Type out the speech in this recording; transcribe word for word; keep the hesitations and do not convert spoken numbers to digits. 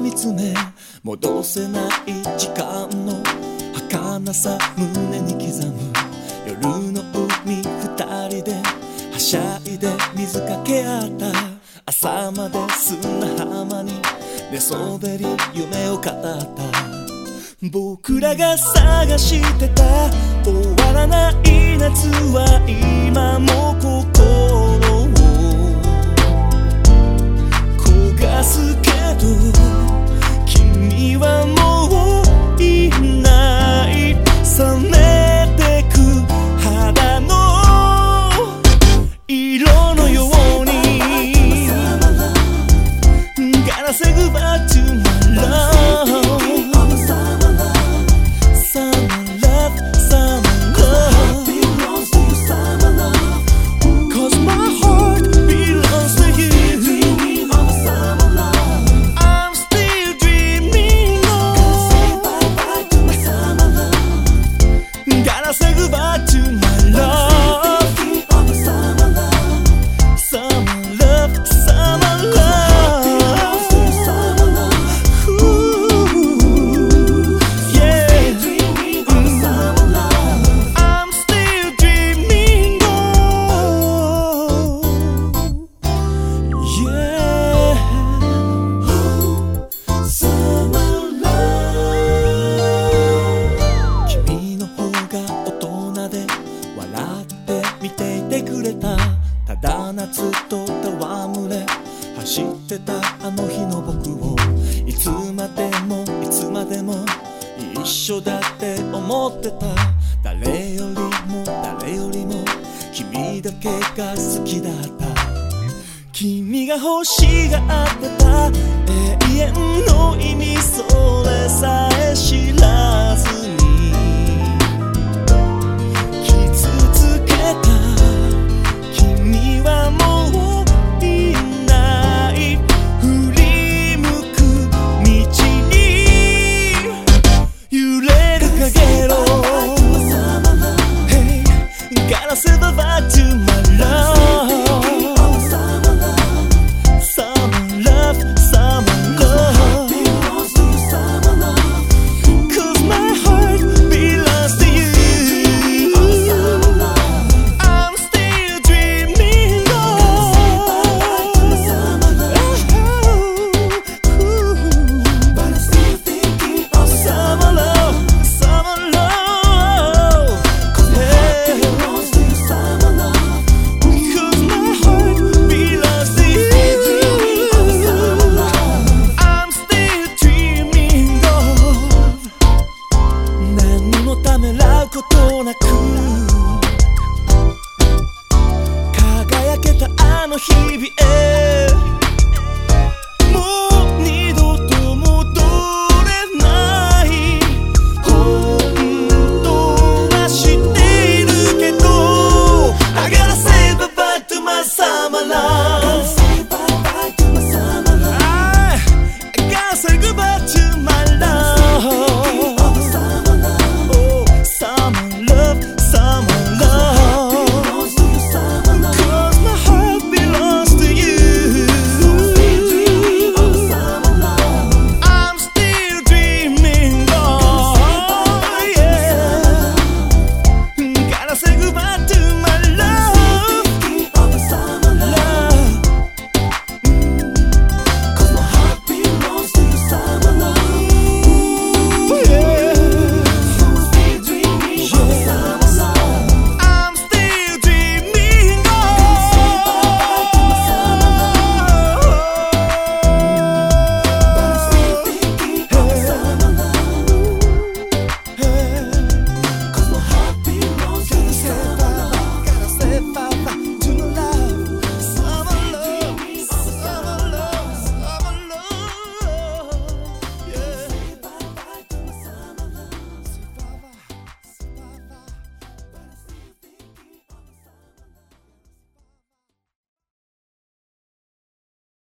見つめ、戻せない時間の儚さ胸に刻む。夜の海二人ではしゃいで水かけ合った。朝まで砂浜に寝そべり夢を語った。僕らが探してた終わらない夏は今も心を焦がすけど、君はもういない。冷めてく肌の色のように Gotta say goodbye to my love. Say goodbye to my love. Summer love, summer love. Ooh, yeah. I'm still dreaming on. Yeah. Summer love. 君の方が大人で笑って見ていてくれた。ただ夏と戯れ走ってたあの日の僕をいつまでもいつまでも一緒だって思ってた。誰よりも誰よりも君だけが好きだった。君が欲しがってた